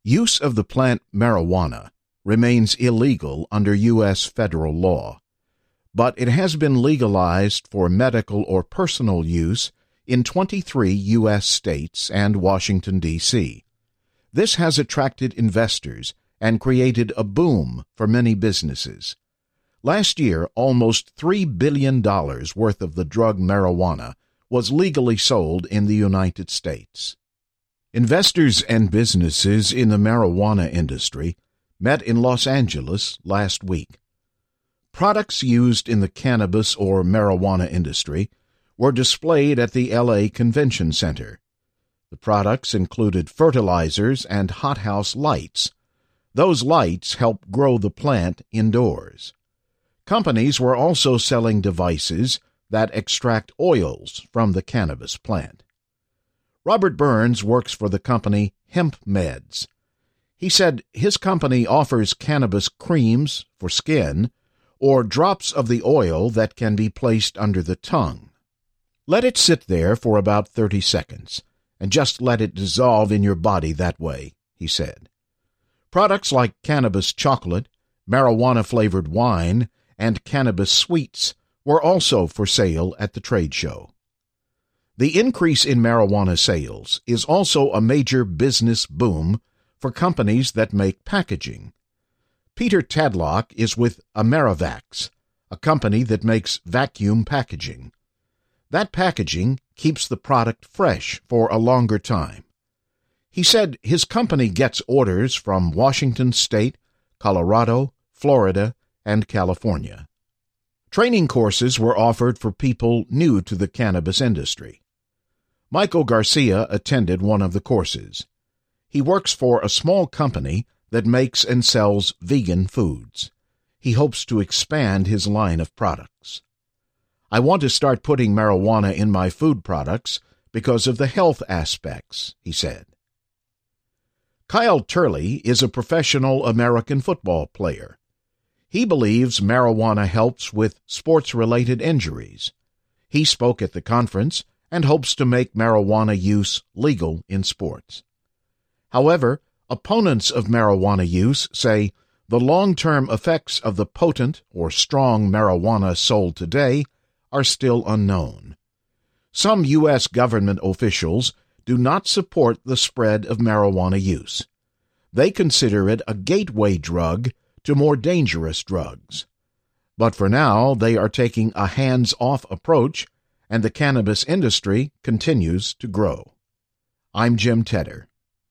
Use of the plant marijuana remains illegal under U.S. federal law, but it has been legalized for medical or personal use in 23 U.S. states and Washington, D.C. This has attracted investors and created a boom for many businesses. Last year, almost $3 billion worth of the drug marijuana was legally sold in the United States. Investors and businesses in the marijuana industry met in Los Angeles last week. Products used in the cannabis or marijuana industry were displayed at the L.A. Convention Center. The products included fertilizers and hothouse lights. Those lights help grow the plant indoors. Companies were also selling devices that extract oils from the cannabis plant. Robert Burns works for the company Hemp Meds. He said his company offers cannabis creams for skin or drops of the oil that can be placed under the tongue. Let it sit there for about 30 seconds and just let it dissolve in your body that way, he said. Products like cannabis chocolate, marijuana-flavored wine, and cannabis sweets were also for sale at the trade show. The increase in marijuana sales is also a major business boom for companies that make packaging. Peter Tadlock is with Amerivax, a company that makes vacuum packaging. That packaging keeps the product fresh for a longer time. He said his company gets orders from Washington State, Colorado, Florida, and California. Training courses were offered for people new to the cannabis industry. Michael Garcia attended one of the courses. He works for a small company that makes and sells vegan foods. He hopes to expand his line of products. I want to start putting marijuana in my food products because of the health aspects, he said. Kyle Turley is a professional American football player. He believes marijuana helps with sports-related injuries. He spoke at the conference and hopes to make marijuana use legal in sports. However, opponents of marijuana use say the long-term effects of the potent or strong marijuana sold today are still unknown. Some U.S. government officials do not support the spread of marijuana use. They consider it a gateway drug to more dangerous drugs. But for now, they are taking a hands-off approach, and the cannabis industry continues to grow. I'm Jim Tedder.